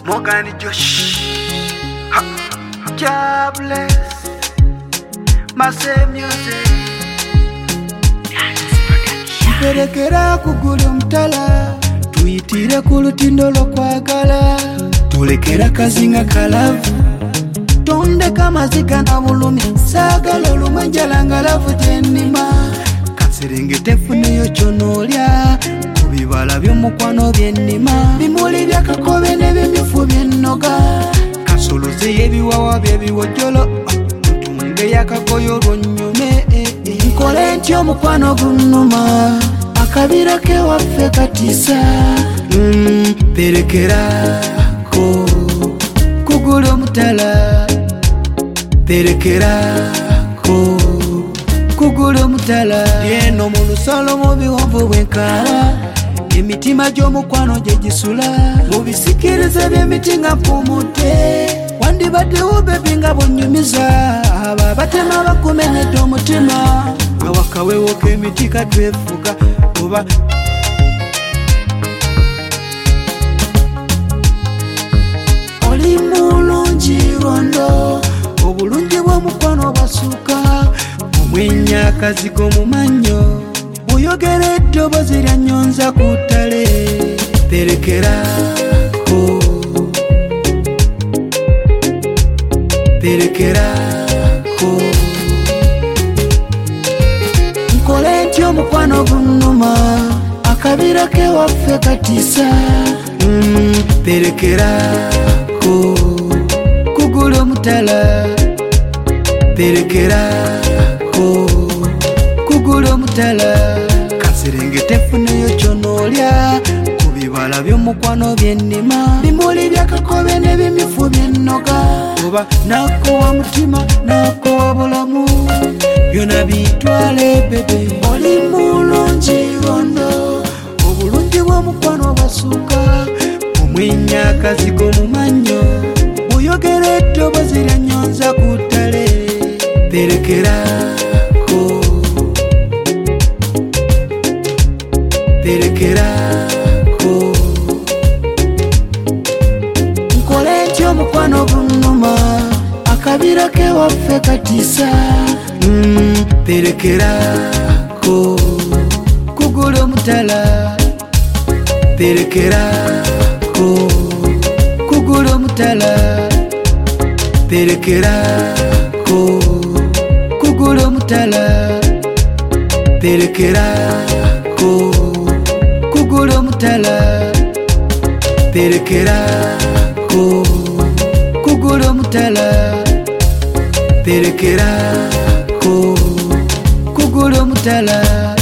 Morgan Josh, Jobless, Massive Music. Perekera kugula mtala, tuyitire ku lutindo lw'okwagala. Tulekera kazinga kalavu, tondeka maziga na bulumi. Saagala olumwe njala ngalavu gyennima. Kaserengete funeyo ky'onoolya, ku bibala by'omukwano byennima. Bimuli bya kakobe n'ebimyufu by'ennoga, kasoloze y'ebiwawa by'ebiwojjolo, ntunge y'akakoyo olw'onnyume. Nkole ntya omukwano gunnuma, akabira k'ewaffe katiisa. Perekerako kugula omutala, perekerako kugula omutala. Yeno mu lusalo mu biwonvu bw'enkaaba, emitima gy'omukwano gye gisula. Mu bisikirize by'emiti nga mpumudde, wandibaddewo bebi nga bonnyumiza. Abo abatema bakumenyedde omutima, nga wakawewo k'emiti katwefuga oba oli mulungi rondo. Obulungi bw'omukwano basuka omwenya akazigo mu mannyo, oyogera eddoboozi lya nnyonza ku ttale. Perekerako, perekerako, nkole ntya omukwano gunnuma, akabira k'ewaffe katiisa. Perekerako kugula omutala, perekerako kugula omutala. Kaserengete funeyo ky'onoolya, ku bibala by'omukwano by'ennima. Bimuli bya kakobe n'ebimyufu by'ennoga, oba nakowa mutima nakowa bulamu, byonna bitwale bebe. Oli mulungi rondo, obulungi bw'omukwano basuka omwenya akazigo mu mannyo, oyogera eddoboozi lya nnyonza ku ttale. Perekerako, perekerako, nkole ntya omukwano gunnuma, akabira k'ewaffe katiisa. Perekerako kugula omutala, perekerako kugula omutala, perekerako kugula omutala, perekerako kugula omutala, perekerako kugula omutala, perekerako kugula omutala.